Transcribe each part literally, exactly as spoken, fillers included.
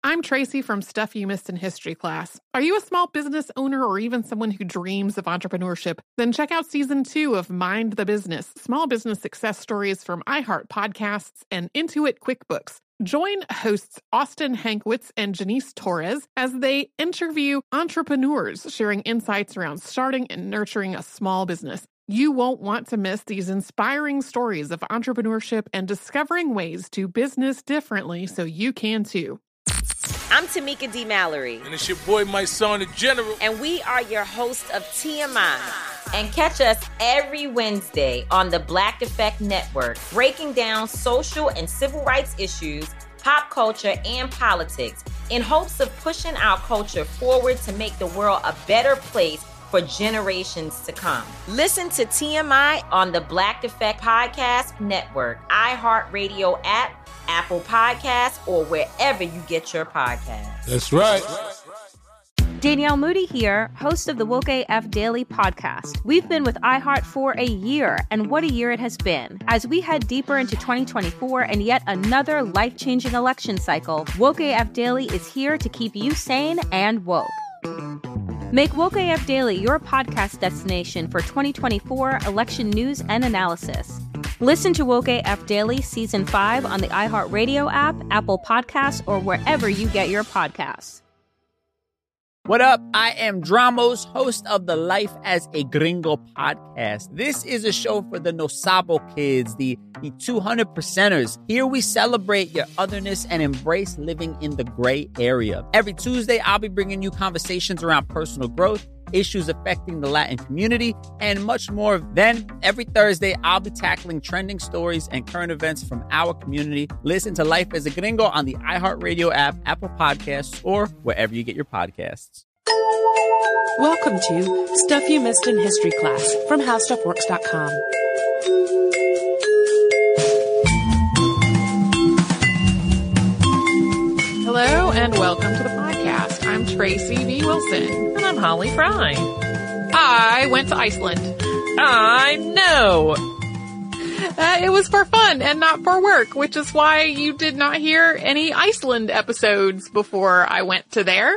I'm Tracy from Stuff You Missed in History Class. Are you a small business owner or even someone who dreams of entrepreneurship? Then check out Season two of Mind the Business, Small Business Success Stories from iHeart Podcasts and Intuit QuickBooks. Join hosts Austin Hankwitz and Janice Torres as they interview entrepreneurs sharing insights around starting and nurturing a small business. You won't want to miss these inspiring stories of entrepreneurship and discovering ways to business differently so you can too. I'm Tamika D. Mallory. And it's your boy, my son, the General. And we are your hosts of T M I. And catch us every Wednesday on the Black Effect Network, breaking down social and civil rights issues, pop culture, and politics in hopes of pushing our culture forward to make the world a better place for generations to come. Listen to T M I on the Black Effect Podcast Network, iHeartRadio app, Apple Podcasts, or wherever you get your podcasts. That's right. Danielle Moody here, host of the Woke A F Daily podcast. We've been with iHeart for a year, and what a year it has been. As we head deeper into twenty twenty-four and yet another life-changing election cycle, Woke A F Daily is here to keep you sane and woke. Make Woke A F Daily your podcast destination for twenty twenty-four election news and analysis. Listen to Woke A F Daily Season five on the iHeartRadio app, Apple Podcasts, or wherever you get your podcasts. What up? I am Dramos, host of the Life as a Gringo podcast. This is a show for the No Sabo kids, the, the two hundred percenters. Here we celebrate your otherness and embrace living in the gray area. Every Tuesday, I'll be bringing you conversations around personal growth, issues affecting the Latin community, and much more. Then, every Thursday, I'll be tackling trending stories and current events from our community. Listen to Life as a Gringo on the iHeartRadio app, Apple Podcasts, or wherever you get your podcasts. Welcome to Stuff You Missed in History Class from How Stuff Works dot com. Hello and welcome to the podcast. I'm Tracy V. Wilson. And I'm Holly Fry. I went to Iceland. I know. Uh, it was for fun and not for work, which is why you did not hear any Iceland episodes before I went to there.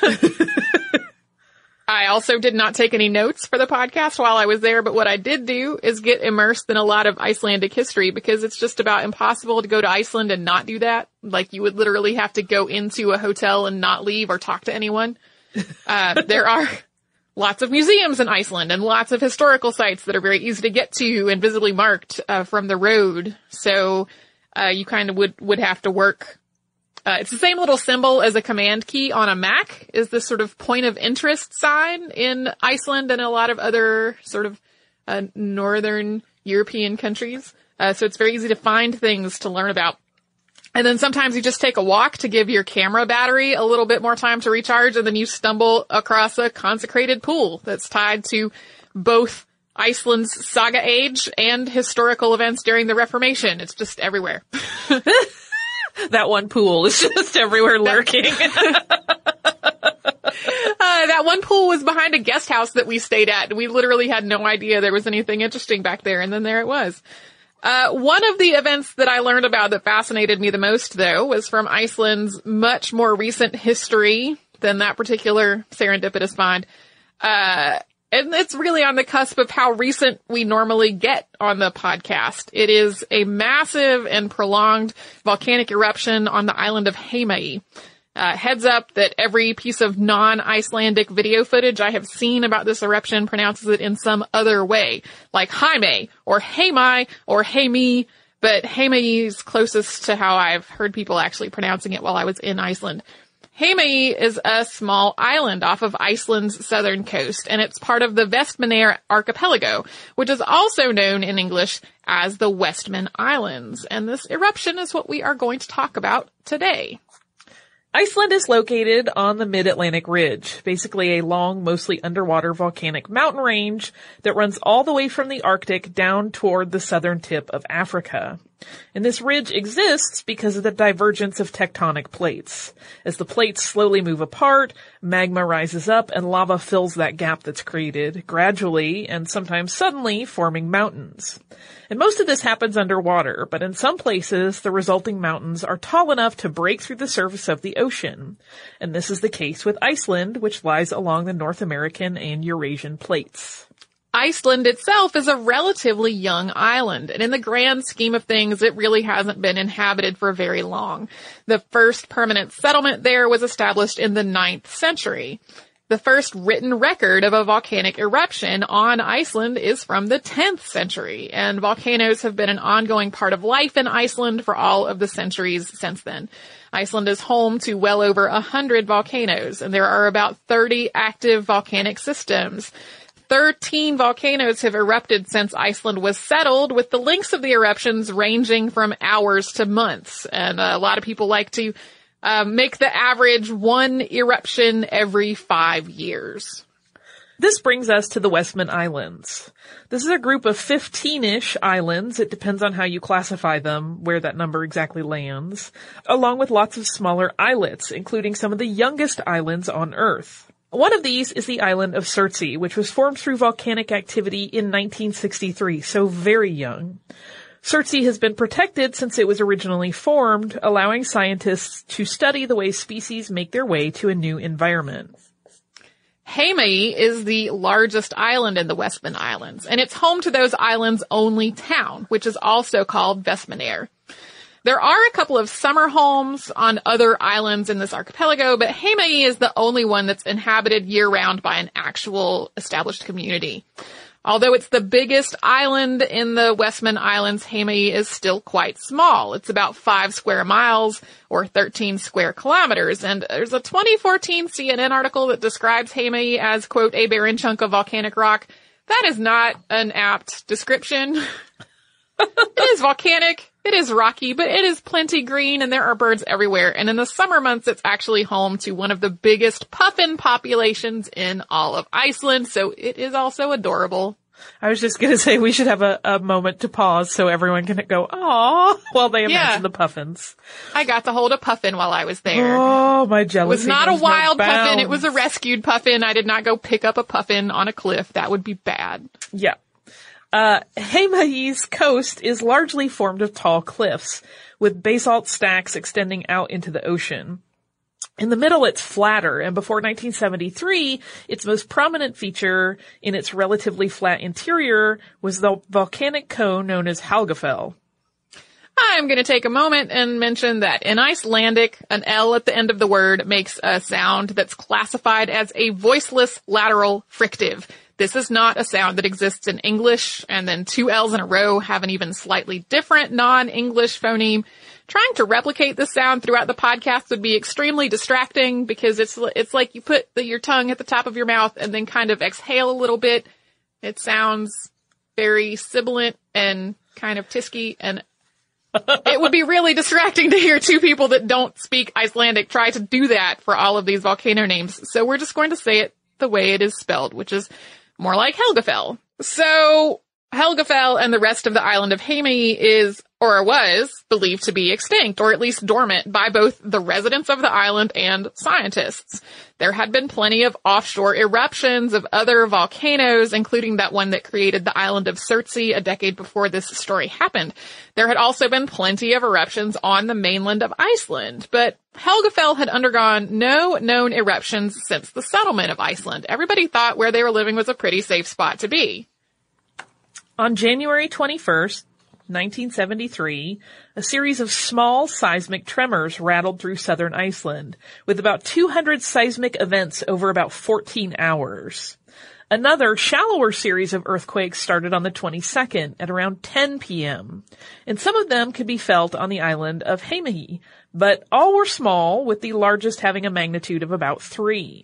I also did not take any notes for the podcast while I was there, but what I did do is get immersed in a lot of Icelandic history because it's just about impossible to go to Iceland and not do that. Like, you would literally have to go into a hotel and not leave or talk to anyone. Uh, there are lots of museums in Iceland and lots of historical sites that are very easy to get to and visibly marked uh, from the road. So uh, you kind of would, would have to work. Uh, it's the same little symbol as a command key on a Mac, is this sort of point of interest sign in Iceland and a lot of other sort of uh, northern European countries. Uh, so it's very easy to find things to learn about. And then sometimes you just take a walk to give your camera battery a little bit more time to recharge, and then you stumble across a consecrated pool that's tied to both Iceland's saga age and historical events during the Reformation. It's just everywhere. That one pool is just everywhere lurking. uh, that one pool was behind a guest house that we stayed at. We literally had no idea there was anything interesting back there, and then there it was. Uh, one of the events that I learned about that fascinated me the most, though, was from Iceland's much more recent history than that particular serendipitous find. Uh, and it's really on the cusp of how recent we normally get on the podcast. It is a massive and prolonged volcanic eruption on the island of Heimaey. Uh, heads up that every piece of non-Icelandic video footage I have seen about this eruption pronounces it in some other way, like Jaime, or Heimai, or Heimi, but Heimaey is closest to how I've heard people actually pronouncing it while I was in Iceland. Heimaey is a small island off of Iceland's southern coast, and it's part of the Vestmannaeyjar archipelago, which is also known in English as the Westman Islands. And this eruption is what we are going to talk about today. Iceland is located on the Mid-Atlantic Ridge, basically a long, mostly underwater volcanic mountain range that runs all the way from the Arctic down toward the southern tip of Africa. And this ridge exists because of the divergence of tectonic plates. As the plates slowly move apart, magma rises up and lava fills that gap that's created, gradually and sometimes suddenly forming mountains. And most of this happens underwater, but in some places the resulting mountains are tall enough to break through the surface of the ocean. And this is the case with Iceland, which lies along the North American and Eurasian plates. Iceland itself is a relatively young island, and in the grand scheme of things, it really hasn't been inhabited for very long. The first permanent settlement there was established in the ninth century. The first written record of a volcanic eruption on Iceland is from the tenth century, and volcanoes have been an ongoing part of life in Iceland for all of the centuries since then. Iceland is home to well over a hundred volcanoes, and there are about thirty active volcanic systems. Thirteen volcanoes have erupted since Iceland was settled, with the lengths of the eruptions ranging from hours to months. And uh, a lot of people like to uh, make the average one eruption every five years. This brings us to the Westman Islands. This is a group of fifteen-ish islands. It depends on how you classify them, where that number exactly lands, along with lots of smaller islets, including some of the youngest islands on Earth. One of these is the island of Surtsey, which was formed through volcanic activity in nineteen sixty-three, so very young. Surtsey has been protected since it was originally formed, allowing scientists to study the way species make their way to a new environment. Heimaey is the largest island in the Westman Islands, and it's home to those islands' only town, which is also called Vestmannaeyjar. There are a couple of summer homes on other islands in this archipelago, but Heimaey is the only one that's inhabited year-round by an actual established community. Although it's the biggest island in the Westman Islands, Heimaey is still quite small. It's about five square miles or thirteen square kilometers, and there's a twenty fourteen C N N article that describes Heimaey as, quote, a barren chunk of volcanic rock. That is not an apt description. It is volcanic. It is rocky, but it is plenty green, and there are birds everywhere. And in the summer months, it's actually home to one of the biggest puffin populations in all of Iceland, so it is also adorable. I was just going to say we should have a, a moment to pause so everyone can go, "Aw," while they imagine Yeah. the puffins. I got to hold a puffin while I was there. Oh, my It jealousy. was not a knows no wild puffin. bounds. It was a rescued puffin. I did not go pick up a puffin on a cliff. That would be bad. Yeah. Uh, Heimaey's coast is largely formed of tall cliffs, with basalt stacks extending out into the ocean. In the middle, it's flatter, and before nineteen seventy-three, its most prominent feature in its relatively flat interior was the volcanic cone known as Helgafell. I'm going to take a moment and mention that in Icelandic, an L at the end of the word makes a sound that's classified as a voiceless lateral frictive. This is not a sound that exists in English, and then two L's in a row have an even slightly different non-English phoneme. Trying to replicate this sound throughout the podcast would be extremely distracting because it's it's like you put the, your tongue at the top of your mouth and then kind of exhale a little bit. It sounds very sibilant and kind of tisky, and it would be really distracting to hear two people that don't speak Icelandic try to do that for all of these volcano names. So we're just going to say it the way it is spelled, which is more like Helgafell. So Helgafell and the rest of the island of Heimaey is, or was, believed to be extinct, or at least dormant, by both the residents of the island and scientists. There had been plenty of offshore eruptions of other volcanoes, including that one that created the island of Surtsey a decade before this story happened. There had also been plenty of eruptions on the mainland of Iceland, but Helgafell had undergone no known eruptions since the settlement of Iceland. Everybody thought where they were living was a pretty safe spot to be. On January twenty-first, nineteen seventy-three, a series of small seismic tremors rattled through southern Iceland, with about two hundred seismic events over about fourteen hours. Another, shallower series of earthquakes started on the twenty-second at around ten p.m., and some of them could be felt on the island of Heimaey, but all were small, with the largest having a magnitude of about three.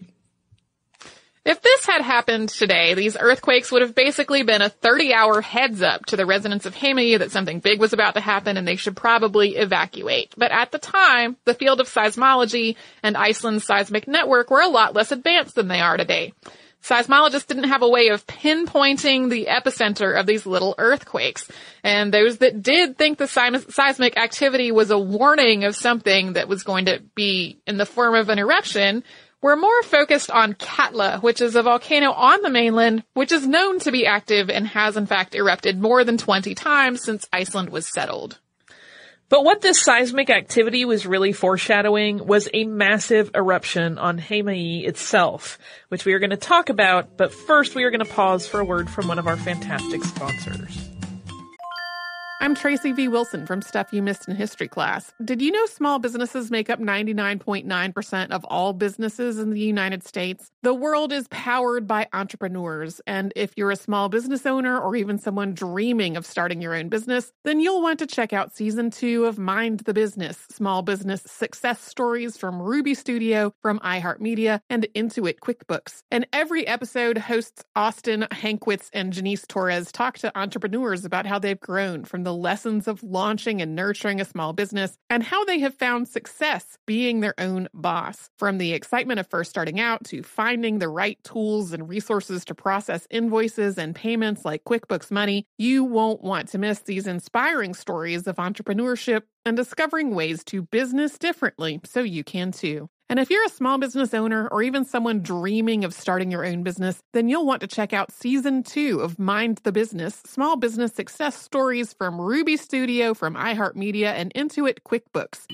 If this had happened today, these earthquakes would have basically been a thirty-hour heads-up to the residents of Heimaey that something big was about to happen and they should probably evacuate. But at the time, the field of seismology and Iceland's seismic network were a lot less advanced than they are today. seismologists didn't have a way of pinpointing the epicenter of these little earthquakes. And those that did think the seismic activity was a warning of something that was going to be in the form of an eruption were more focused on Katla, which is a volcano on the mainland, which is known to be active and has in fact erupted more than twenty times since Iceland was settled. But what this seismic activity was really foreshadowing was a massive eruption on Heimaey itself, which we are going to talk about, but first we are going to pause for a word from one of our fantastic sponsors. I'm Tracy V. Wilson from Stuff You Missed in History Class. Did you know small businesses make up ninety-nine point nine percent of all businesses in the United States? The world is powered by entrepreneurs, and if you're a small business owner or even someone dreaming of starting your own business, then you'll want to check out Season two of Mind the Business, Small Business Success Stories from Ruby Studio, from iHeartMedia, and Intuit QuickBooks. And every episode, hosts Austin Hankwitz and Janice Torres talk to entrepreneurs about how they've grown from the lessons of launching and nurturing a small business and how they have found success being their own boss. From the excitement of first starting out to finding the right tools and resources to process invoices and payments like QuickBooks Money, you won't want to miss these inspiring stories of entrepreneurship and discovering ways to business differently so you can too. And if you're a small business owner or even someone dreaming of starting your own business, then you'll want to check out Season two of Mind the Business, Small Business Success Stories from Ruby Studio, from iHeartMedia, and Intuit QuickBooks.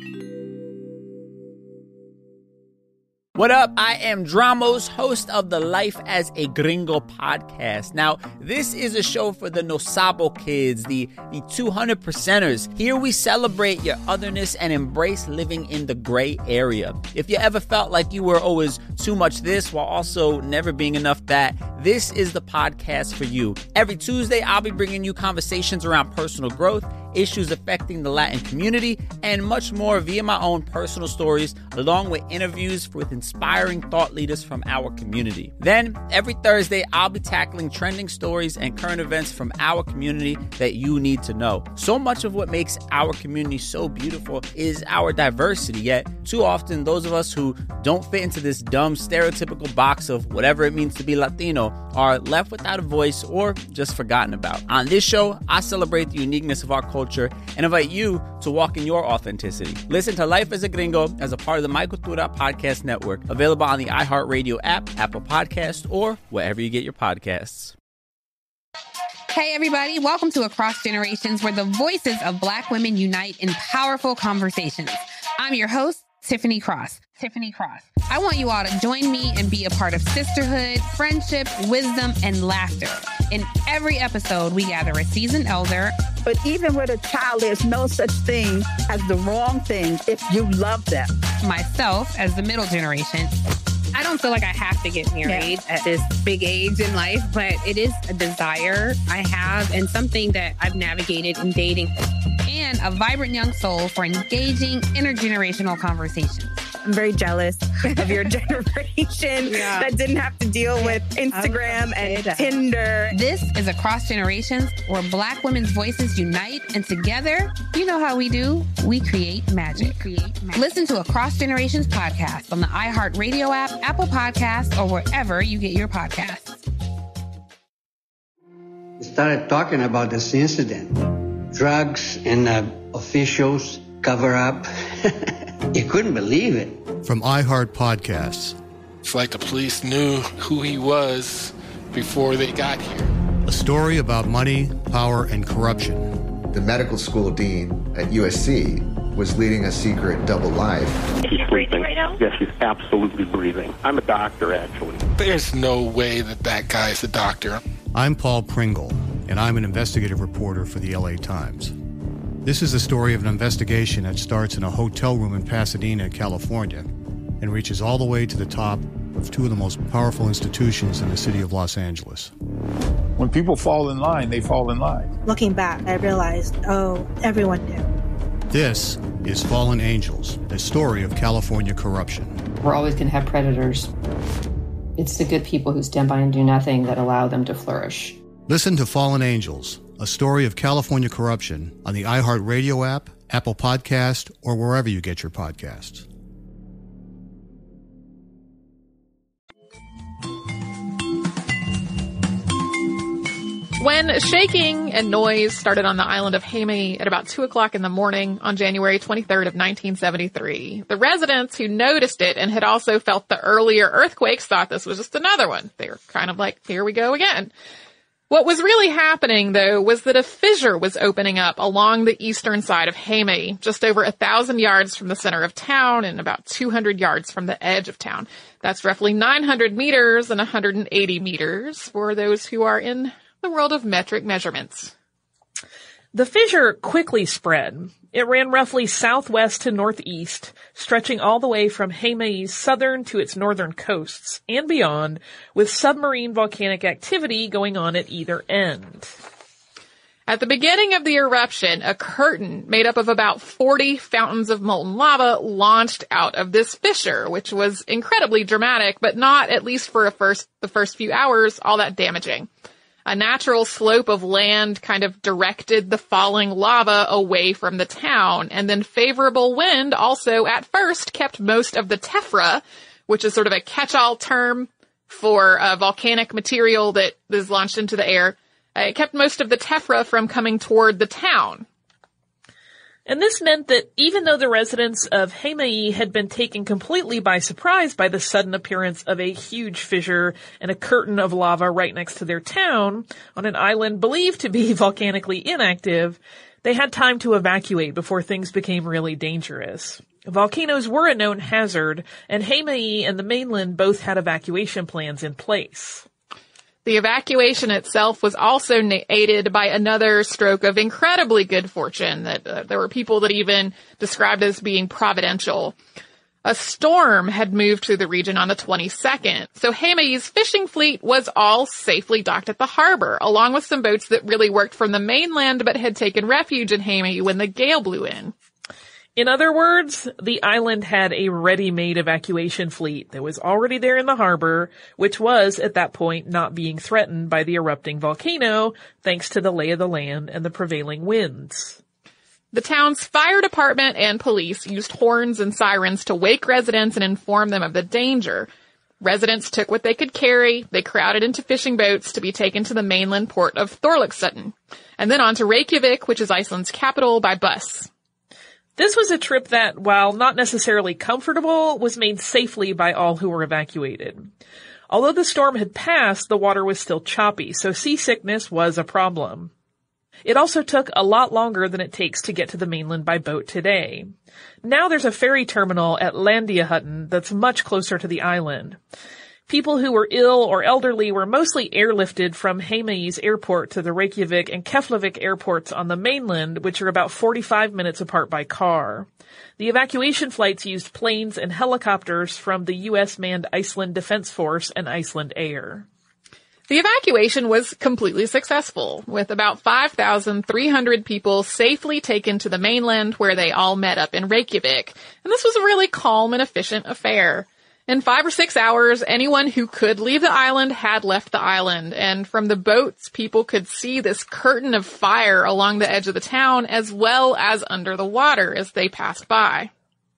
What up? I am Dramos, host of the Life as a Gringo podcast. Now, this is a show for the No Sabo kids, the, the two hundred percenters. Here we celebrate your otherness and embrace living in the gray area. If you ever felt like you were always too much this while also never being enough that, this is the podcast for you. Every Tuesday, I'll be bringing you conversations around personal growth, issues affecting the Latin community, and much more via my own personal stories, along with interviews with inspiring thought leaders from our community. Then, every Thursday, I'll be tackling trending stories and current events from our community that you need to know. So much of what makes our community so beautiful is our diversity, yet too often those of us who don't fit into this dumb stereotypical box of whatever it means to be Latino are left without a voice or just forgotten about. On this show, I celebrate the uniqueness of our culture and invite you to walk in your authenticity. Listen to Life as a Gringo as a part of the My Cultura Podcast Network, available on the iHeartRadio app, Apple Podcasts, or wherever you get your podcasts. Hey, everybody. Welcome to Across Generations, where the voices of Black women unite in powerful conversations. I'm your host, Tiffany Cross. Tiffany Cross. I want you all to join me and be a part of sisterhood, friendship, wisdom, and laughter. In every episode, we gather a seasoned elder. But even with a child, there's no such thing as the wrong thing if you love them. Myself, as the middle generation. I don't feel like I have to get married yeah. at this big age in life, but it is a desire I have and something that I've navigated in dating. And a vibrant young soul for engaging intergenerational conversations. I'm very jealous of your generation yeah. that didn't have to deal with Instagram and Tinder. This is Across Generations, where Black women's voices unite, and together, you know how we do, we create magic. We create magic. Listen to Across Generations podcast on the iHeartRadio app, Apple Podcasts, or wherever you get your podcasts. We started talking about this incident. Drugs and uh, officials cover up. You couldn't believe it. From iHeart Podcasts. It's like the police knew who he was before they got here. A story about money, power, and corruption. The medical school dean at U S C was leading a secret double life. Is she breathing right now? Yes, she's absolutely breathing. I'm a doctor, actually. There's no way that that guy's a doctor. I'm Paul Pringle, and I'm an investigative reporter for the L A Times. This is the story of an investigation that starts in a hotel room in Pasadena, California, and reaches all the way to the top of two of the most powerful institutions in the city of Los Angeles. When people fall in line, they fall in line. Looking back, I realized, oh, everyone knew. This is Fallen Angels, the story of California corruption. We're always going to have predators. It's the good people who stand by and do nothing that allow them to flourish. Listen to Fallen Angels, a story of California corruption on the iHeartRadio app, Apple Podcast, or wherever you get your podcasts. When shaking and noise started on the island of Heimaey at about two o'clock in the morning on January twenty-third of nineteen seventy-three, the residents who noticed it and had also felt the earlier earthquakes thought this was just another one. They were kind of like, here we go again. What was really happening, though, was that a fissure was opening up along the eastern side of Heimaey, just over a thousand yards from the center of town and about two hundred yards from the edge of town. That's roughly nine hundred meters and one hundred eighty meters for those who are in the world of metric measurements. The fissure quickly spread. It ran roughly southwest to northeast, stretching all the way from Heimaey's southern to its northern coasts and beyond, with submarine volcanic activity going on at either end. At the beginning of the eruption, a curtain made up of about forty fountains of molten lava launched out of this fissure, which was incredibly dramatic, but not, at least for a first, the first few hours, all that damaging. A natural slope of land kind of directed the falling lava away from the town, and then favorable wind also at first kept most of the tephra, which is sort of a catch-all term for uh, volcanic material that is launched into the air. Uh, it kept most of the tephra from coming toward the town. And this meant that even though the residents of Heimaey had been taken completely by surprise by the sudden appearance of a huge fissure and a curtain of lava right next to their town, on an island believed to be volcanically inactive, they had time to evacuate before things became really dangerous. Volcanoes were a known hazard, and Heimaey and the mainland both had evacuation plans in place. The evacuation itself was also na- aided by another stroke of incredibly good fortune that uh, there were people that even described as being providential. A storm had moved through the region on the twenty-second, so Heimaey's fishing fleet was all safely docked at the harbor, along with some boats that really worked from the mainland but had taken refuge in Heimaey when the gale blew in. In other words, the island had a ready-made evacuation fleet that was already there in the harbor, which was, at that point, not being threatened by the erupting volcano, thanks to the lay of the land and the prevailing winds. The town's fire department and police used horns and sirens to wake residents and inform them of the danger. Residents took what they could carry. They crowded into fishing boats to be taken to the mainland port of Thorlaksuttan, and then on to Reykjavik, which is Iceland's capital, by bus. This was a trip that, while not necessarily comfortable, was made safely by all who were evacuated. Although the storm had passed, the water was still choppy, so seasickness was a problem. It also took a lot longer than it takes to get to the mainland by boat today. Now there's a ferry terminal at Landiahutn that's much closer to the island. People who were ill or elderly were mostly airlifted from Heimaey's airport to the Reykjavik and Keflavik airports on the mainland, which are about forty-five minutes apart by car. The evacuation flights used planes and helicopters from the U S-manned Iceland Defense Force and Iceland Air. The evacuation was completely successful, with about five thousand three hundred people safely taken to the mainland where they all met up in Reykjavik. And this was a really calm and efficient affair. In five or six hours, anyone who could leave the island had left the island, and from the boats, people could see this curtain of fire along the edge of the town as well as under the water as they passed by.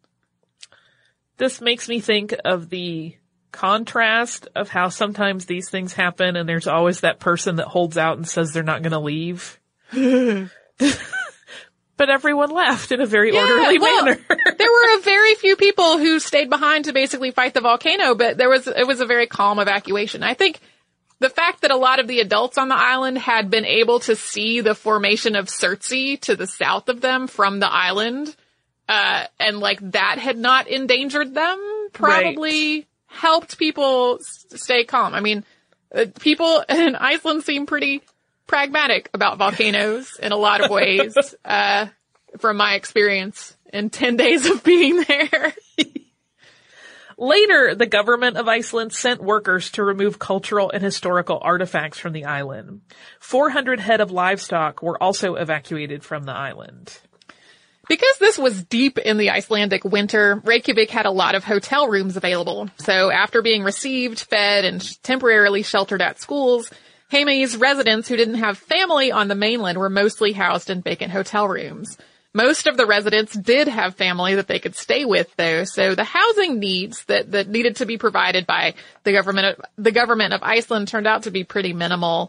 This makes me think of the contrast of how sometimes these things happen and there's always that person that holds out and says they're not going to leave. But everyone left in a very yeah, orderly well, manner. There were a very few people who stayed behind to basically fight the volcano, but there was, it was a very calm evacuation. I think the fact that a lot of the adults on the island had been able to see the formation of Surtsey to the south of them from the island, uh, and like that had not endangered them, probably right. helped people stay calm. I mean, uh, people in Iceland seem pretty pragmatic about volcanoes in a lot of ways, uh, from my experience in ten days of being there. Later, the government of Iceland sent workers to remove cultural and historical artifacts from the island. four hundred head of livestock were also evacuated from the island. Because this was deep in the Icelandic winter, Reykjavik had a lot of hotel rooms available. So after being received, fed, and temporarily sheltered at schools, Heimaey's residents who didn't have family on the mainland were mostly housed in vacant hotel rooms. Most of the residents did have family that they could stay with, though, so the housing needs that, that needed to be provided by the government of, the government of Iceland turned out to be pretty minimal.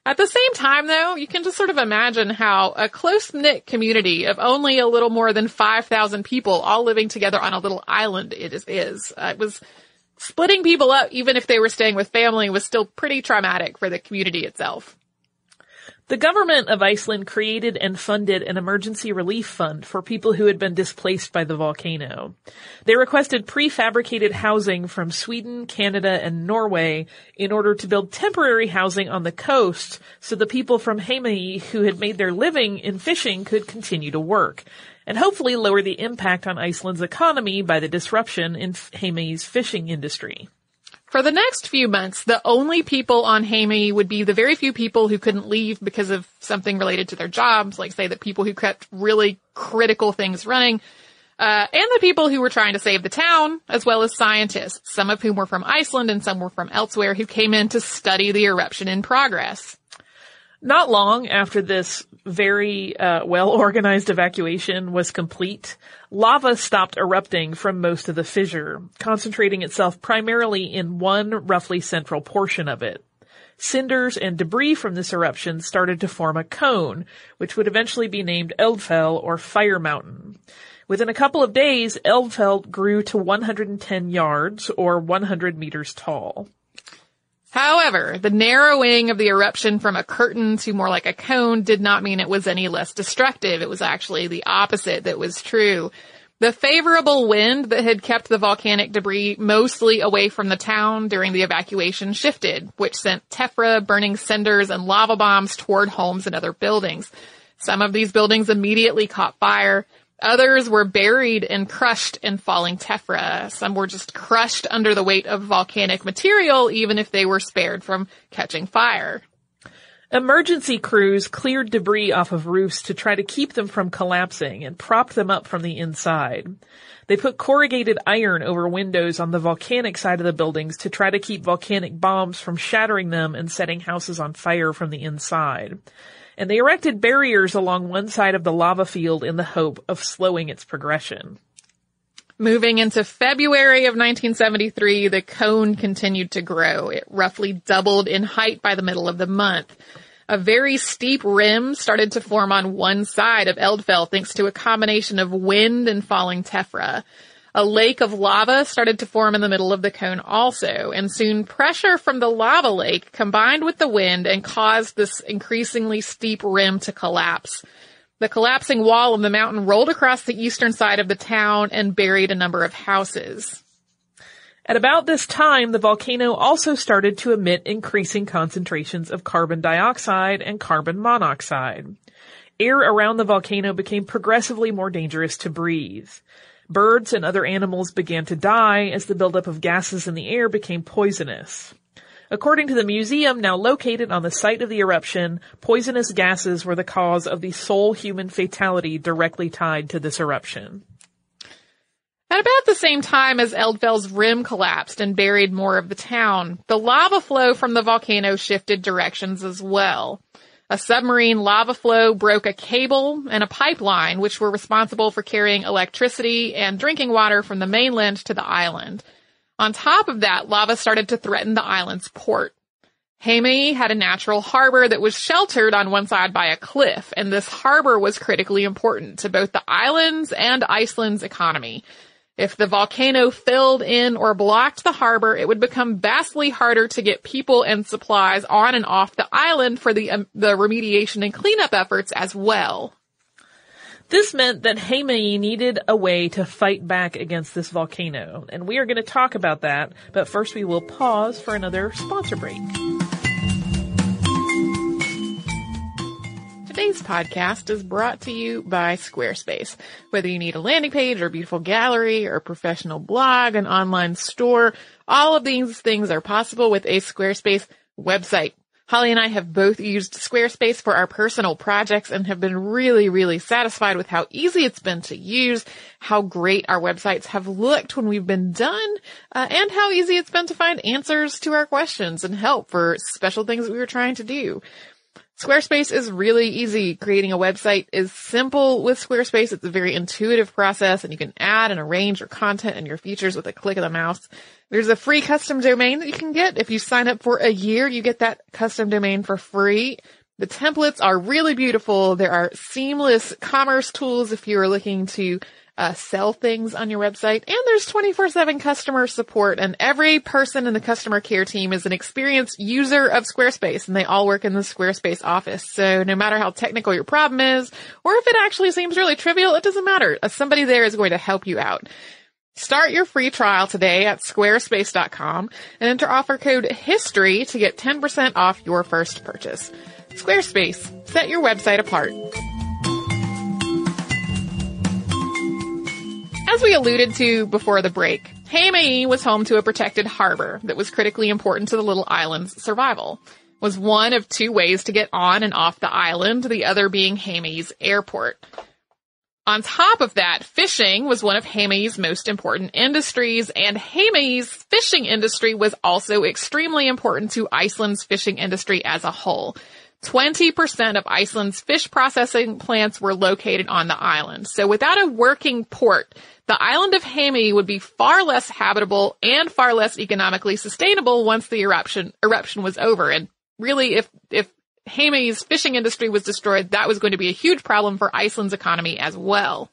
At the same time, though, you can just sort of imagine how a close-knit community of only a little more than five thousand people all living together on a little island it is. is. Uh, it was splitting people up, even if they were staying with family, was still pretty traumatic for the community itself. The government of Iceland created and funded an emergency relief fund for people who had been displaced by the volcano. They requested prefabricated housing from Sweden, Canada, and Norway in order to build temporary housing on the coast so the people from Heimaey who had made their living in fishing could continue to work, and hopefully lower the impact on Iceland's economy by the disruption in Heimaey's fishing industry. For the next few months, the only people on Heimaey would be the very few people who couldn't leave because of something related to their jobs, like, say, the people who kept really critical things running, uh, and the people who were trying to save the town, as well as scientists, some of whom were from Iceland and some were from elsewhere, who came in to study the eruption in progress. Not long after this very uh, well-organized evacuation was complete, lava stopped erupting from most of the fissure, concentrating itself primarily in one roughly central portion of it. Cinders and debris from this eruption started to form a cone, which would eventually be named Eldfell, or Fire Mountain. Within a couple of days, Eldfell grew to one hundred ten yards, or one hundred meters tall. However, the narrowing of the eruption from a curtain to more like a cone did not mean it was any less destructive. It was actually the opposite that was true. The favorable wind that had kept the volcanic debris mostly away from the town during the evacuation shifted, which sent tephra, burning cinders, and lava bombs toward homes and other buildings. Some of these buildings immediately caught fire. Others were buried and crushed in falling tephra. Some were just crushed under the weight of volcanic material, even if they were spared from catching fire. Emergency crews cleared debris off of roofs to try to keep them from collapsing and propped them up from the inside. They put corrugated iron over windows on the volcanic side of the buildings to try to keep volcanic bombs from shattering them and setting houses on fire from the inside. And they erected barriers along one side of the lava field in the hope of slowing its progression. Moving into February of nineteen seventy-three, the cone continued to grow. It roughly doubled in height by the middle of the month. A very steep rim started to form on one side of Eldfell thanks to a combination of wind and falling tephra. A lake of lava started to form in the middle of the cone also, and soon pressure from the lava lake combined with the wind and caused this increasingly steep rim to collapse. The collapsing wall of the mountain rolled across the eastern side of the town and buried a number of houses. At about this time, the volcano also started to emit increasing concentrations of carbon dioxide and carbon monoxide. Air around the volcano became progressively more dangerous to breathe. Birds and other animals began to die as the buildup of gases in the air became poisonous. According to the museum now located on the site of the eruption, poisonous gases were the cause of the sole human fatality directly tied to this eruption. At about the same time as Eldfell's rim collapsed and buried more of the town, the lava flow from the volcano shifted directions as well. A submarine lava flow broke a cable and a pipeline, which were responsible for carrying electricity and drinking water from the mainland to the island. On top of that, lava started to threaten the island's port. Heimaey had a natural harbor that was sheltered on one side by a cliff, and this harbor was critically important to both the island's and Iceland's economy. If the volcano filled in or blocked the harbor, it would become vastly harder to get people and supplies on and off the island for the um, the remediation and cleanup efforts as well. This meant that Heimaey needed a way to fight back against this volcano, and we are going to talk about that, but first we will pause for another sponsor break. Today's podcast is brought to you by Squarespace. Whether you need a landing page or a beautiful gallery or a professional blog, an online store, all of these things are possible with a Squarespace website. Holly and I have both used Squarespace for our personal projects and have been really, really satisfied with how easy it's been to use, how great our websites have looked when we've been done, uh, and how easy it's been to find answers to our questions and help for special things that we were trying to do. Squarespace is really easy. Creating a website is simple with Squarespace. It's a very intuitive process, and you can add and arrange your content and your features with a click of the mouse. There's a free custom domain that you can get. If you sign up for a year, you get that custom domain for free. The templates are really beautiful. There are seamless commerce tools if you are looking to uh, sell things on your website. And there's twenty-four seven customer support. And every person in the customer care team is an experienced user of Squarespace, and they all work in the Squarespace office. So no matter how technical your problem is, or if it actually seems really trivial, it doesn't matter. Somebody there is going to help you out. Start your free trial today at squarespace dot com and enter offer code HISTORY to get ten percent off your first purchase. Squarespace, set your website apart. As we alluded to before the break, Heimaey was home to a protected harbor that was critically important to the little island's survival. It was one of two ways to get on and off the island, the other being Heimaey's airport. On top of that, fishing was one of Heimaey's most important industries, and Heimaey's fishing industry was also extremely important to Iceland's fishing industry as a whole. twenty percent of Iceland's fish processing plants were located on the island. So without a working port, the island of Heimaey would be far less habitable and far less economically sustainable once the eruption eruption was over. And really, if if Heimaey's fishing industry was destroyed, that was going to be a huge problem for Iceland's economy as well.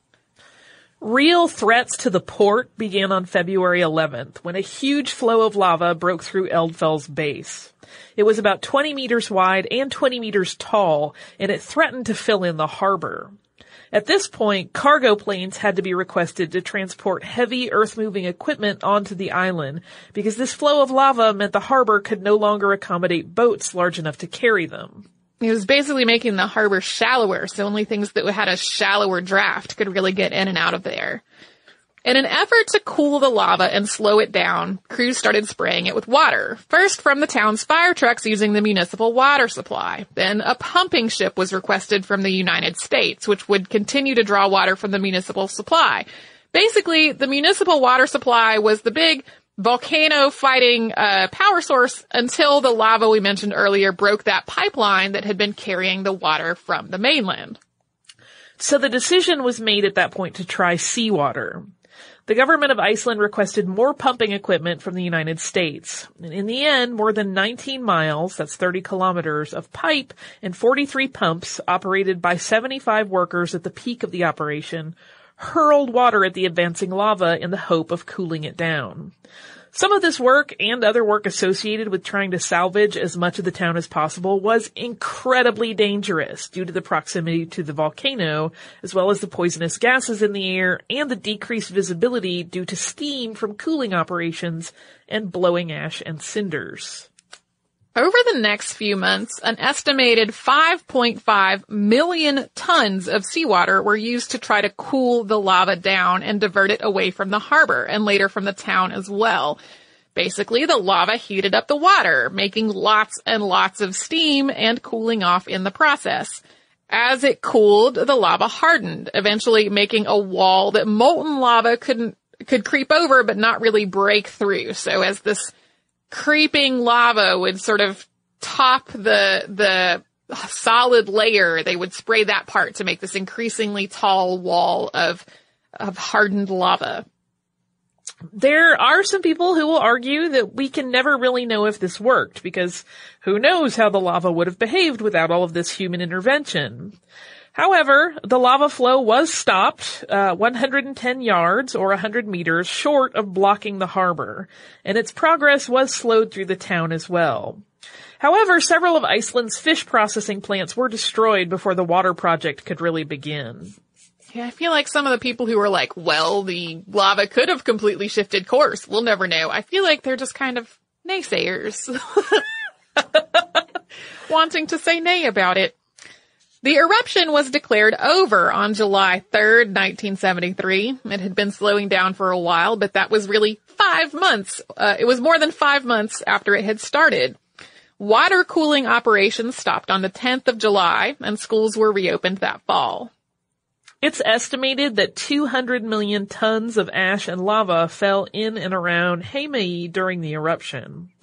Real threats to the port began on February eleventh, when a huge flow of lava broke through Eldfell's base. It was about twenty meters wide and twenty meters tall, and it threatened to fill in the harbor. At this point, cargo planes had to be requested to transport heavy earth-moving equipment onto the island, because this flow of lava meant the harbor could no longer accommodate boats large enough to carry them. It was basically making the harbor shallower, so only things that had a shallower draft could really get in and out of there. In an effort to cool the lava and slow it down, crews started spraying it with water. First from the town's fire trucks using the municipal water supply. Then a pumping ship was requested from the United States, which would continue to draw water from the municipal supply. Basically, the municipal water supply was the big volcano-fighting uh, power source until the lava we mentioned earlier broke that pipeline that had been carrying the water from the mainland. So the decision was made at that point to try seawater. The government of Iceland requested more pumping equipment from the United States. And in the end, more than nineteen miles, that's thirty kilometers, of pipe and forty-three pumps operated by seventy-five workers at the peak of the operation hurled water at the advancing lava in the hope of cooling it down. Some of this work and other work associated with trying to salvage as much of the town as possible was incredibly dangerous due to the proximity to the volcano, as well as the poisonous gases in the air and the decreased visibility due to steam from cooling operations and blowing ash and cinders. Over the next few months, an estimated five point five million tons of seawater were used to try to cool the lava down and divert it away from the harbor and later from the town as well. Basically, the lava heated up the water, making lots and lots of steam and cooling off in the process. As it cooled, the lava hardened, eventually making a wall that molten lava couldn't could creep over but not really break through. So as this creeping lava would sort of top the the solid layer, they would spray that part to make this increasingly tall wall of of hardened lava. There are some people who will argue that we can never really know if this worked, because who knows how the lava would have behaved without all of this human intervention. However, the lava flow was stopped uh, one hundred ten yards or one hundred meters short of blocking the harbor, and its progress was slowed through the town as well. However, several of Iceland's fish processing plants were destroyed before the water project could really begin. Yeah, I feel like some of the people who were like, well, the lava could have completely shifted course, we'll never know. I feel like they're just kind of naysayers. Wanting to say nay about it. The eruption was declared over on July third, nineteen seventy-three. It had been slowing down for a while, but that was really five months. Uh, it was more than five months after it had started. Water cooling operations stopped on the tenth of July, and schools were reopened that fall. It's estimated that two hundred million tons of ash and lava fell in and around Heimaey during the eruption.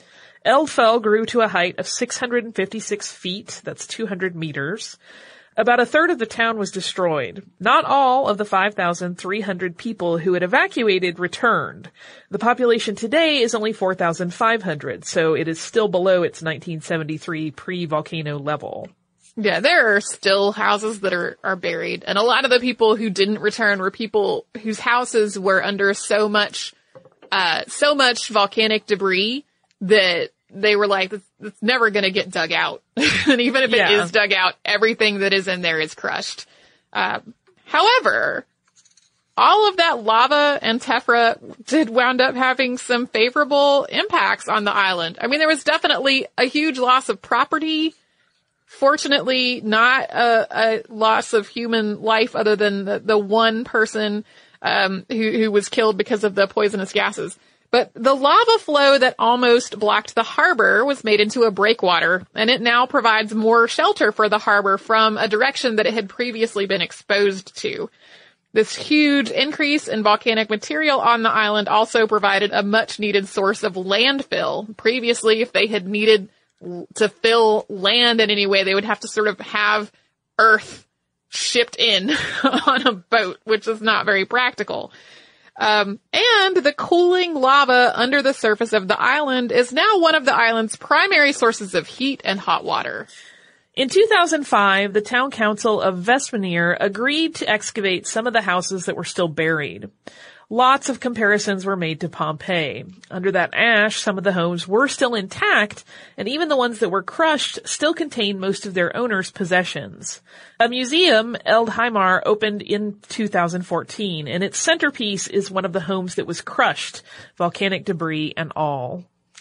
Eldfell grew to a height of six hundred fifty-six feet. That's two hundred meters. About a third of the town was destroyed. Not all of the five thousand three hundred people who had evacuated returned. The population today is only four thousand five hundred, so it is still below its nineteen seventy-three pre-volcano level. Yeah, there are still houses that are, are buried. And a lot of the people who didn't return were people whose houses were under so much, uh, so much volcanic debris that they were like, it's, it's never going to get dug out. And even if Yeah. it is dug out, everything that is in there is crushed. Um, however, all of that lava and tephra did wound up having some favorable impacts on the island. I mean, there was definitely a huge loss of property. Fortunately, not a, a loss of human life other than the, the one person um, who, who was killed because of the poisonous gases. But the lava flow that almost blocked the harbor was made into a breakwater, and it now provides more shelter for the harbor from a direction that it had previously been exposed to. This huge increase in volcanic material on the island also provided a much-needed source of landfill. Previously, if they had needed to fill land in any way, they would have to sort of have earth shipped in on a boat, which is not very practical. Um, and the cooling lava under the surface of the island is now one of the island's primary sources of heat and hot water. In two thousand five, the town council of Vestmanir agreed to excavate some of the houses that were still buried. Lots of comparisons were made to Pompeii. Under that ash, some of the homes were still intact, and even the ones that were crushed still contained most of their owners' possessions. A museum, Eldheimar, opened in two thousand fourteen, and its centerpiece is one of the homes that was crushed, volcanic debris and all.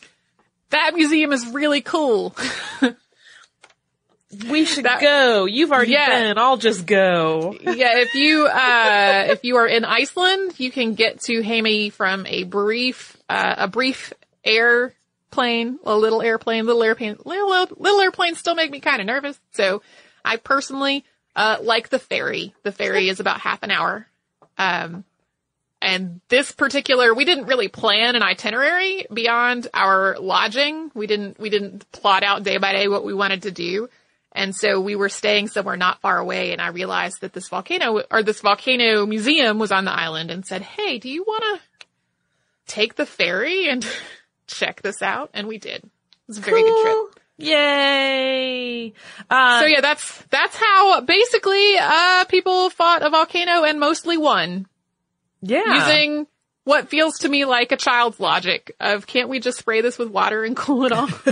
That museum is really cool. We should that, go. You've already yeah. been. I'll just go. Yeah, if you, uh, if you are in Iceland, you can get to Heimi from a brief, uh, a brief airplane, a little airplane, little airplane, little, little airplanes still make me kind of nervous. So I personally, uh, like the ferry. The ferry is about half an hour. Um, and this particular, we didn't really plan an itinerary beyond our lodging. We didn't, we didn't plot out day by day what we wanted to do. And so we were staying somewhere not far away, and I realized that this volcano, or this volcano museum was on the island and said, hey, do you want to take the ferry and check this out? And we did. It was a very cool. good trip. Yay. Uh, so yeah, that's, that's how basically, uh, people fought a volcano and mostly won. Yeah. Using what feels to me like a child's logic of, can't we just spray this with water and cool it off?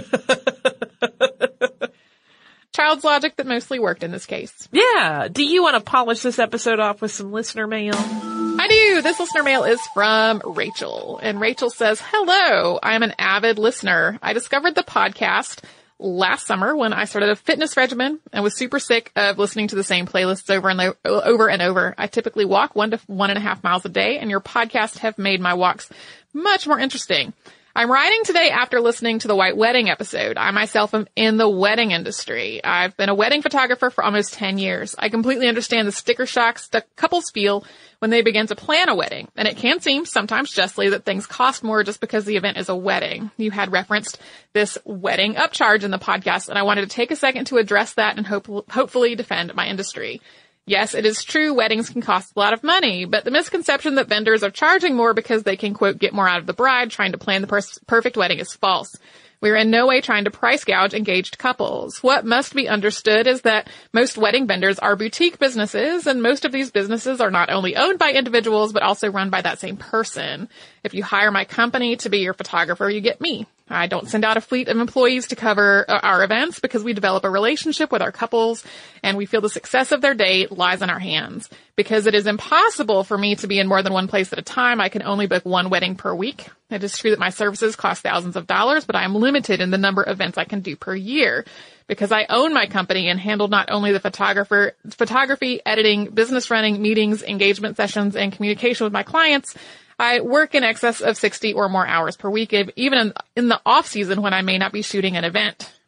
Child's logic that mostly worked in this case. Yeah. Do you want to polish this episode off with some listener mail? I do. This listener mail is from Rachel. And Rachel says, hello, I'm an avid listener. I discovered the podcast last summer when I started a fitness regimen and was super sick of listening to the same playlists over and lo- over and over. I typically walk one to one and a half miles a day, and your podcasts have made my walks much more interesting. I'm writing today after listening to the White Wedding episode. I myself am in the wedding industry. I've been a wedding photographer for almost ten years. I completely understand the sticker shocks that couples feel when they begin to plan a wedding. And it can seem, sometimes justly, that things cost more just because the event is a wedding. You had referenced this wedding upcharge in the podcast, and I wanted to take a second to address that and hope, hopefully defend my industry. Yes, it is true weddings can cost a lot of money, but the misconception that vendors are charging more because they can, quote, get more out of the bride trying to plan the per- perfect wedding is false. We're in no way trying to price gouge engaged couples. What must be understood is that most wedding vendors are boutique businesses, and most of these businesses are not only owned by individuals, but also run by that same person. If you hire my company to be your photographer, you get me. I don't send out a fleet of employees to cover uh, our events because we develop a relationship with our couples, and we feel the success of their day lies in our hands. Because it is impossible for me to be in more than one place at a time, I can only book one wedding per week. It is true that my services cost thousands of dollars, but I am limited in the number of events I can do per year. Because I own my company and handle not only the photographer, photography, editing, business running, meetings, engagement sessions, and communication with my clients, I work in excess of sixty or more hours per week, even in, in the off season when I may not be shooting an event.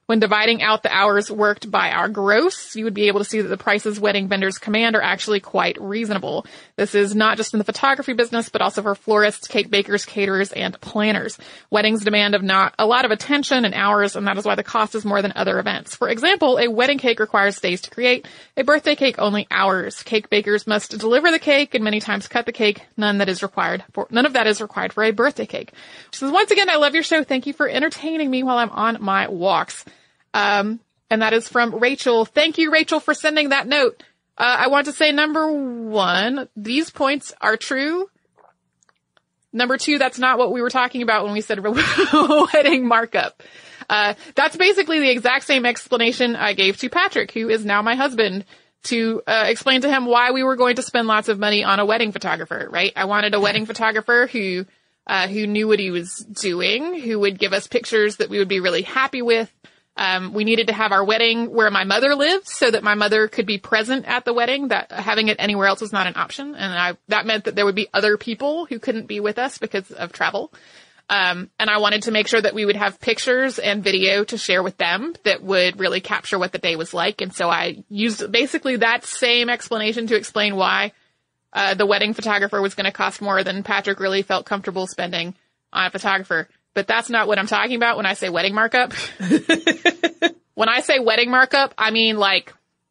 When dividing out the hours worked by our gross, you would be able to see that the prices wedding vendors command are actually quite reasonable. This is not just in the photography business, but also for florists, cake bakers, caterers, and planners. Weddings demand of not a lot of attention and hours, and that is why the cost is more than other events. For example, a wedding cake requires days to create, a birthday cake only hours. Cake bakers must deliver the cake and many times cut the cake. None that is required for, none of that is required for a birthday cake. She says, once again, I love your show. Thank you for entertaining me while I'm on my walks. Um, and that is from Rachel. Thank you, Rachel, for sending that note. Uh, I want to say, number one, these points are true. Number two, that's not what we were talking about when we said wedding markup. Uh, that's basically the exact same explanation I gave to Patrick, who is now my husband, to uh, explain to him why we were going to spend lots of money on a wedding photographer, right? I wanted a wedding photographer who, uh, who knew what he was doing, who would give us pictures that we would be really happy with. Um, we needed to have our wedding where my mother lives so that my mother could be present at the wedding. That having it anywhere else was not an option. And I, that meant that there would be other people who couldn't be with us because of travel. Um, and I wanted to make sure that we would have pictures and video to share with them that would really capture what the day was like. And so I used basically that same explanation to explain why, uh, the wedding photographer was going to cost more than Patrick really felt comfortable spending on a photographer. But that's not what I'm talking about when I say wedding markup. When I say wedding markup, I mean like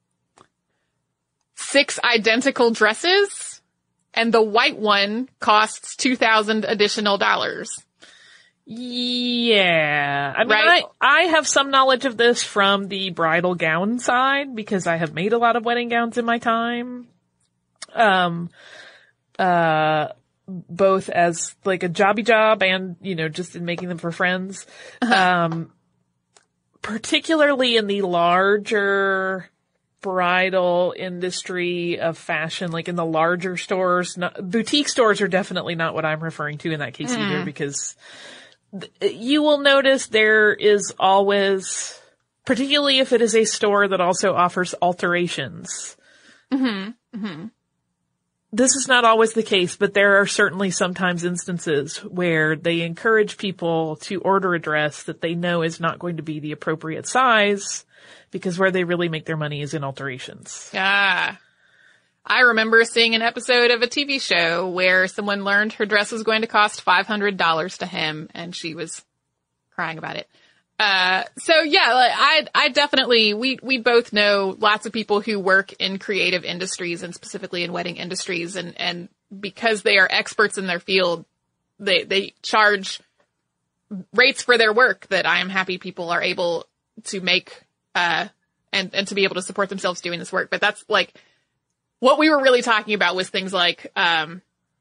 six identical dresses and the white one costs two thousand additional dollars. Yeah. I mean, right? I, I have some knowledge of this from the bridal gown side because I have made a lot of wedding gowns in my time. Um, uh, both as like a jobby job and, you know, just in making them for friends. Uh-huh. Um, particularly in the larger bridal industry of fashion, like in the larger stores, not, boutique stores are definitely not what I'm referring to in that case mm. either, because th- you will notice there is always, particularly if it is a store that also offers alterations. Mm-hmm. Mm-hmm. This is not always the case, but there are certainly sometimes instances where they encourage people to order a dress that they know is not going to be the appropriate size, because where they really make their money is in alterations. Ah. I remember seeing an episode of a T V show where someone learned her dress was going to cost five hundred dollars to hem, and she was crying about it. Uh, so yeah, like, I, I definitely, we, we both know lots of people who work in creative industries and specifically in wedding industries. And, and because they are experts in their field, they, they charge rates for their work that I am happy people are able to make, uh, and, and to be able to support themselves doing this work. But that's like, what we were really talking about was things like, um,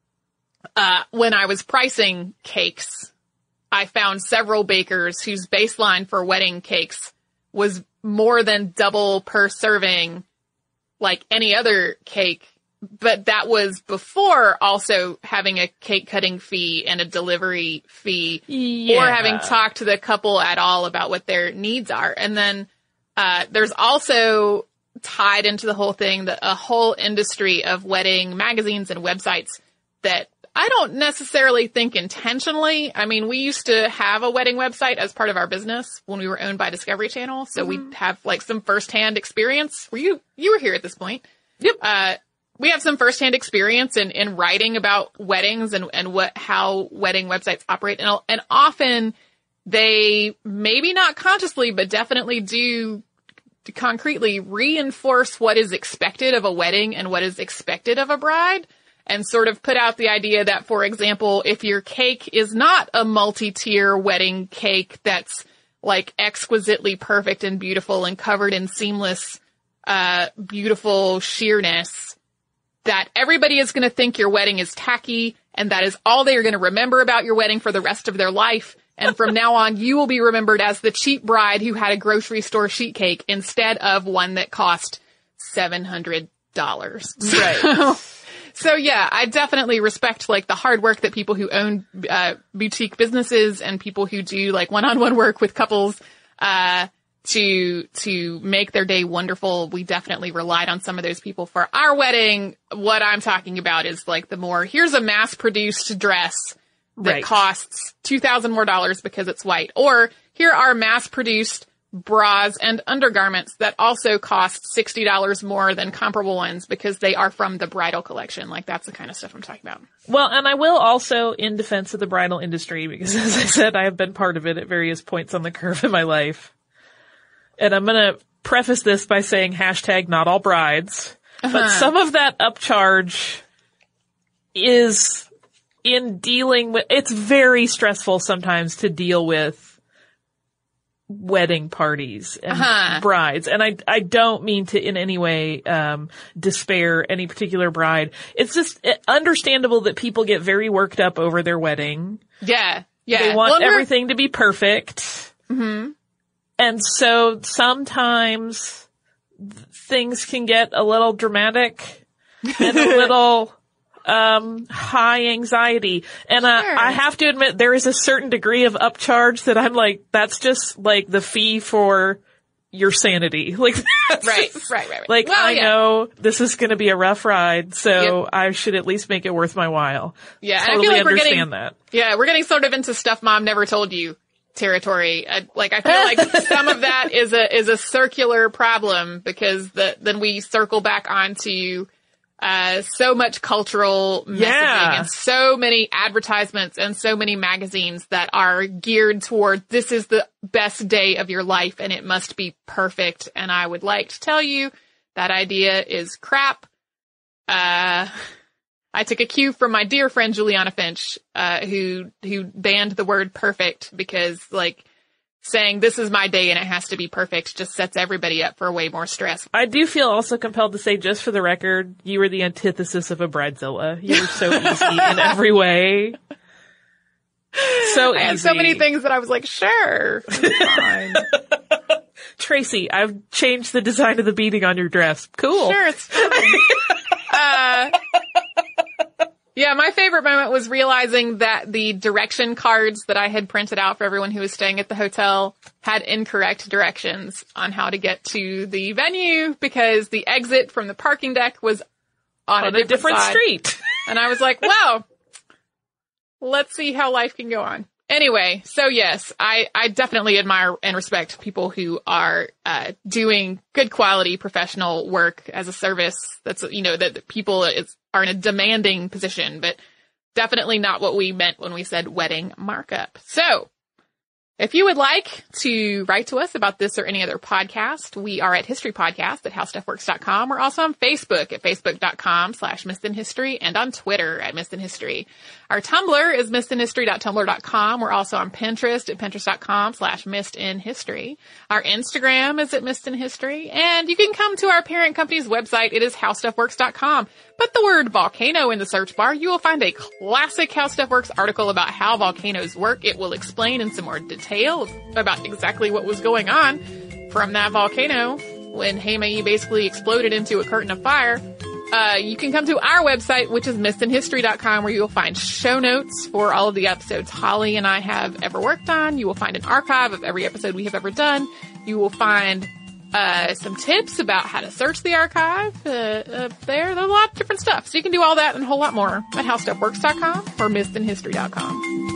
uh, when I was pricing cakes, I found several bakers whose baseline for wedding cakes was more than double per serving, like any other cake. But that was before also having a cake cutting fee and a delivery fee, yeah. or having talked to the couple at all about what their needs are. And then, uh, there's also tied into the whole thing that a whole industry of wedding magazines and websites that I don't necessarily think intentionally. I mean, we used to have a wedding website as part of our business when we were owned by Discovery Channel. So mm-hmm. we'd have like some firsthand experience. Were you, you were here at this point. Yep. Uh, we have some firsthand experience in, in writing about weddings and, and what, how wedding websites operate. And, and often they maybe not consciously, but definitely do concretely reinforce what is expected of a wedding and what is expected of a bride. And sort of put out the idea that, for example, if your cake is not a multi-tier wedding cake that's like exquisitely perfect and beautiful and covered in seamless, uh, beautiful sheerness, that everybody is going to think your wedding is tacky, and that is all they are going to remember about your wedding for the rest of their life. And from now on, you will be remembered as the cheap bride who had a grocery store sheet cake instead of one that cost seven hundred dollars. Right. So yeah, I definitely respect like the hard work that people who own uh boutique businesses and people who do like one-on-one work with couples uh to to make their day wonderful. We definitely relied on some of those people for our wedding. What I'm talking about is like the more, here's a mass-produced dress that right. costs two thousand more dollars because it's white, or here are mass-produced bras and undergarments that also cost sixty dollars more than comparable ones because they are from the bridal collection. Like, that's the kind of stuff I'm talking about. Well, and I will also, in defense of the bridal industry, because as I said, I have been part of it at various points on the curve in my life. And I'm going to preface this by saying hashtag not all brides. Uh-huh. But some of that upcharge is in dealing with, it's very stressful sometimes to deal with wedding parties and uh-huh. brides. And I, I don't mean to in any way, um, despair any particular bride. It's just understandable that people get very worked up over their wedding. Yeah. Yeah. They want well, everything to be perfect. Mm-hmm. And so sometimes things can get a little dramatic and a little um high anxiety. And uh, sure. I have to admit there is a certain degree of upcharge that I'm like, that's just like the fee for your sanity. Like, right, right, right, right. Like, well, I yeah. know this is going to be a rough ride, so yep. I should at least make it worth my while. Yeah, totally I feel like understand we're getting, that. Yeah, we're getting sort of into stuff Mom never told you territory. Uh, like, I feel like some of that is a is a circular problem because the then we circle back onto uh so much cultural messaging yeah. and so many advertisements and so many magazines that are geared toward this is the best day of your life and it must be perfect. And I would like to tell you that idea is crap. Uh I took a cue from my dear friend Juliana Finch, uh, who, who banned the word perfect because, like, saying this is my day and it has to be perfect just sets everybody up for way more stress. I do feel also compelled to say, just for the record, you were the antithesis of a bridezilla. You were so easy in every way. So I easy. had so many things that I was like, sure, fine. Tracy, I've changed the design of the beading on your dress. Cool. Sure, it's fine. uh, Yeah, my favorite moment was realizing that the direction cards that I had printed out for everyone who was staying at the hotel had incorrect directions on how to get to the venue because the exit from the parking deck was on, on a different, a different side. street. And I was like, wow, let's see how life can go on. Anyway, so yes, I, I definitely admire and respect people who are uh doing good quality professional work as a service. That's, you know, that people is, are in a demanding position, but definitely not what we meant when we said wedding markup. So, if you would like to write to us about this or any other podcast, we are at History Podcast at how stuff works dot com. We're also on Facebook at facebook.com slash Missed in History and on Twitter at Missed in History. Our Tumblr is missed in history dot tumblr dot com. We're also on Pinterest at pinterest.com slash Missed in History. Our Instagram is at Missed in History. And you can come to our parent company's website. It is how stuff works dot com. Put the word volcano in the search bar. You will find a classic How Stuff Works article about how volcanoes work. It will explain in some more detail about exactly what was going on from that volcano when Heimaey basically exploded into a curtain of fire. Uh, you can come to our website, which is missed in history dot com, where you will find show notes for all of the episodes Holly and I have ever worked on. You will find an archive of every episode we have ever done. You will find uh some tips about how to search the archive uh, up there. There's a lot of different stuff. So you can do all that and a whole lot more at how stuff works dot com or missed in history dot com.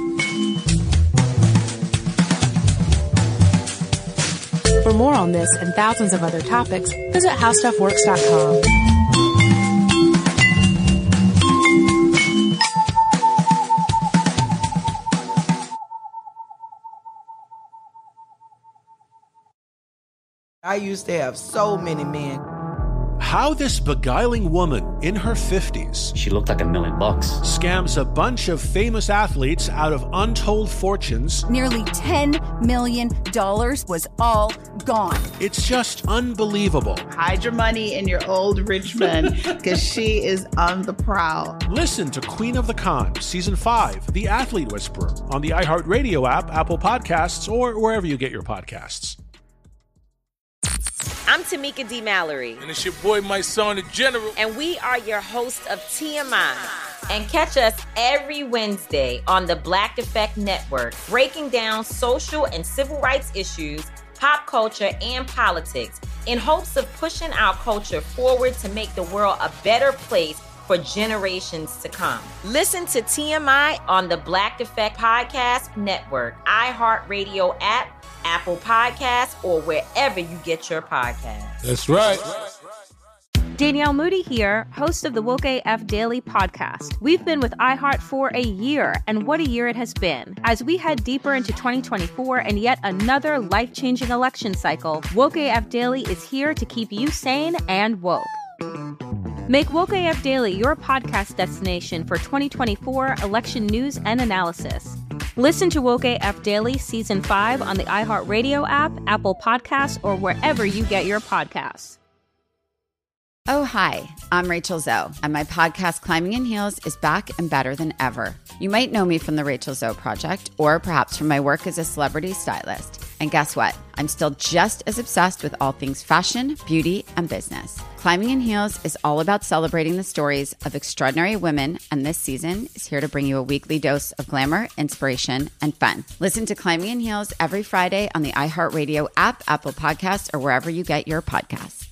For more on this and thousands of other topics, visit how stuff works dot com. I used to have so many men. How this beguiling woman in her fifties, she looked like a million bucks, scams a bunch of famous athletes out of untold fortunes. Nearly ten million dollars was all gone. It's just unbelievable. Hide your money in your old rich man, because she is on the prowl. Listen to Queen of the Con, Season five, The Athlete Whisperer, on the iHeartRadio app, Apple Podcasts, or wherever you get your podcasts. I'm Tamika D. Mallory. And it's your boy, my son, the General. And we are your hosts of T M I. And catch us every Wednesday on the Black Effect Network, breaking down social and civil rights issues, pop culture, and politics in hopes of pushing our culture forward to make the world a better place for generations to come. Listen to T M I on the Black Effect Podcast Network, iHeartRadio app, Apple Podcasts, or wherever you get your podcasts. That's right. Danielle Moody here, host of the Woke A F Daily podcast. We've been with iHeart for a year, and what a year it has been. As we head deeper into twenty twenty-four and yet another life-changing election cycle, Woke A F Daily is here to keep you sane and woke. Make Woke A F Daily your podcast destination for twenty twenty-four election news and analysis. Listen to Woke A F Daily Season five on the iHeartRadio app, Apple Podcasts, or wherever you get your podcasts. Oh, hi, I'm Rachel Zoe, and my podcast, Climbing in Heels, is back and better than ever. You might know me from the Rachel Zoe Project, or perhaps from my work as a celebrity stylist. And guess what? I'm still just as obsessed with all things fashion, beauty, and business. Climbing in Heels is all about celebrating the stories of extraordinary women, and this season is here to bring you a weekly dose of glamour, inspiration, and fun. Listen to Climbing in Heels every Friday on the iHeartRadio app, Apple Podcasts, or wherever you get your podcasts.